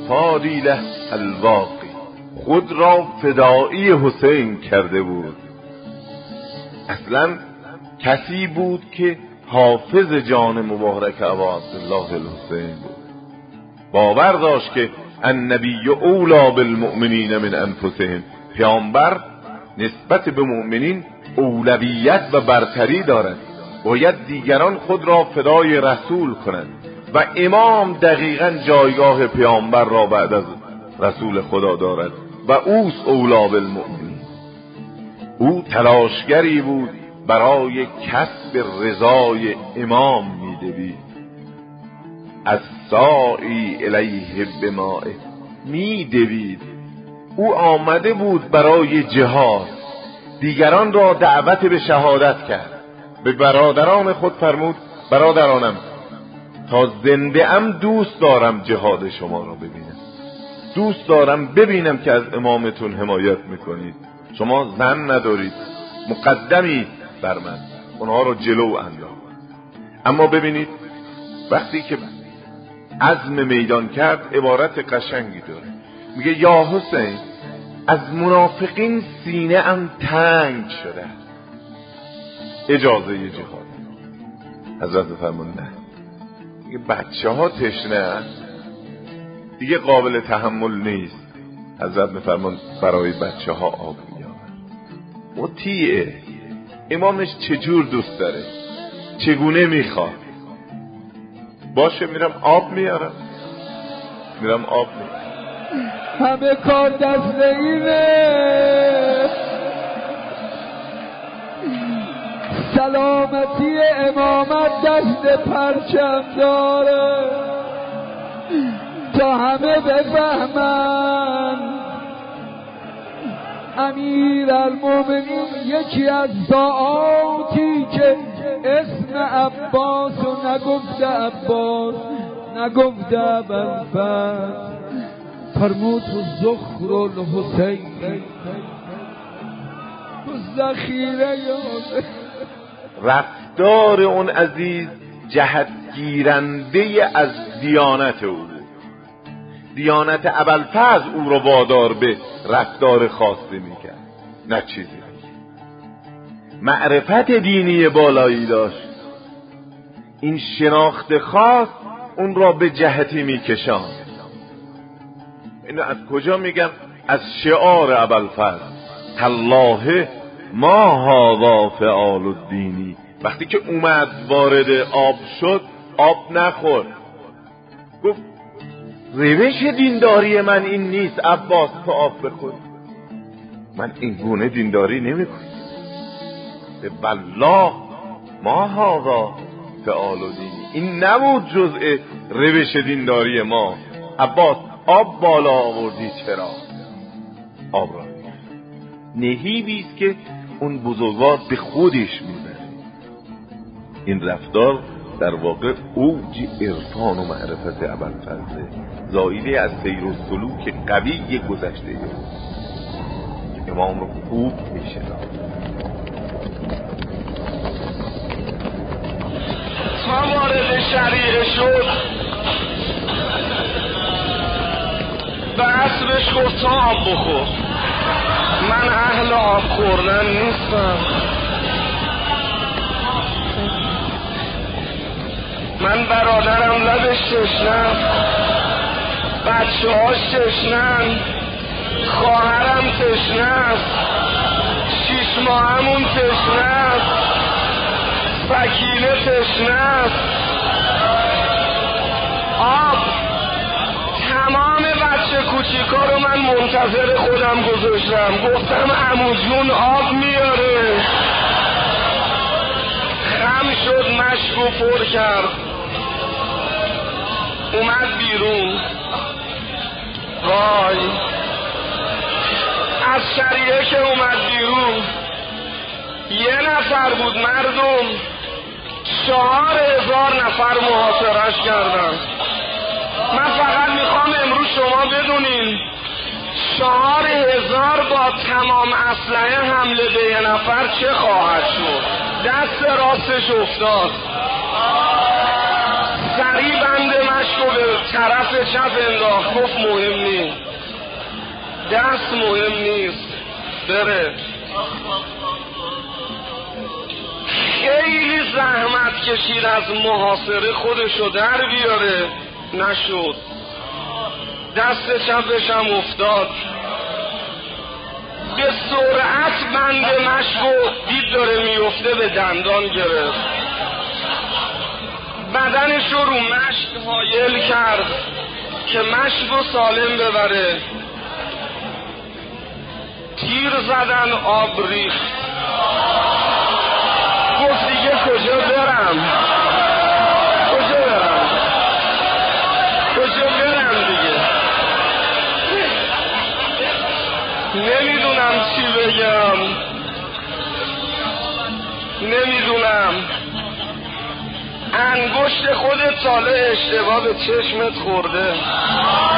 فاضله الواقی، خود را فدایی حسین کرده بود. اصلا کسی بود که حافظ جان مبارک ابا عبدالله الحسین بود. باور داشت که النبی اولی بالمؤمنین من انفسهم، پیامبر نسبت به مؤمنین اولویت و برتری دارد، باید دیگران خود را فدای رسول کنند و امام دقیقاً جایگاه پیامبر را بعد از رسول خدا دارد و اوست اولی بالمؤمنین. او تلاشگری بود برای کسب رضای امام می‌دوید. از ساعی الیه بماء می‌دوید. او آمده بود برای جهاد، دیگران را دعوت به شهادت کرد. به برادران خود فرمود برادرانم تا زنده ام دوست دارم جهاد شما را ببینم، دوست دارم ببینم که از امامتون حمایت میکنید. شما زن ندارید، مقدمی بر من. اونها رو جلو انداخت. اما ببینید وقتی که عزم میدان کرد عبارت قشنگی داره، میگه یا حسین از منافقین سینه ام تنگ شده، اجازه جهاد. حضرت فرمود نه، دیگه بچه ها تشنه دیگه قابل تحمل نیست. حضرت میفرمون برای بچه ها آب میارن. مطیعه، امامش چجور دوست داره، چگونه میخواد، باشه میرم آب میارم، میرم آب میارم. همه کار دست اینه، سلامتی امامت دست پرچم داره تا همه بفهمن امیر المومنین یکی از ساعاتی که اسم عباس و نگفته عباس نگفته ابوالفضل فرمود تو زخر الحسین تو ذخیره رفتار اون عزیز جهتگیرنده از دیانت او بود. دیانت ابوالفضل او رو وادار به رفتار خاصی میکرد، نه چیزی. معرفت دینی بالایی داشت، این شناخت خاص اون را به جهتی میکشاند. اینو از کجا میگم؟ از شعار ابوالفضل تالله ما هذا فعال الدینی. وقتی که اومد وارد آب شد آب نخورد، گفت روش دینداری من این نیست عباس تو آب بخور، من این گونه دینداری نمی کنم. به والله ما هذا فعال الدینی، این نبود جزء روش دینداری ما. عباس آب بالا آوردی چرا؟ آب را نهیبیست که اون بزرگوار به خودش میبره. این رفتار در واقع اوج عرفان و معرفت ابوالفضل، زایده از سیر و سلوک قوی گذشته امام رو خوب میشناسه. تا وارد شریعه شد به اسبش گفت تا آب بخور، من اهل آب خوردن نیستم، من برادرم لبش تشنم، بچه هاش تشنم، خواهرم تشنم، 6 ماهمون تشنم، وکیله تشنم، آب. تمام بچه کوچیکا رو من منتظر خودم گذاشتم، گفتم عمو جون آب میاره. خم شد مشکو پر کرد، اومد بیرون. وای از شریعه که اومد بیرون 1 نفر بود مردم، 4000 نفر محاصرش کردن. من فقط میخوام امروز شما بدونین 4000 با تمام اسلحه حمله به 1 نفر چه خواهد شد؟ دست راستش افتاد، سریع بند مشکو به طرف چپ انداخت، گفت مهم نیست، دست مهم نیست، بره. خیلی زحمت کشید از محاصره خودشو در بیاره، نشد. دست چپش هم افتاد، به سرعت بند مشکو دید داره میفته، به دندان گرفت، بدنشو رو مشک حایل کرد که مشکو سالم ببره. تیر زدن، آب ریخت، گفت دیگه کجا برم، کجا برم، کجا برم دیگه، نمیدونم چی بگم، نمیدونم. انگشت خودت ساله اشتباه به چشمت خورده،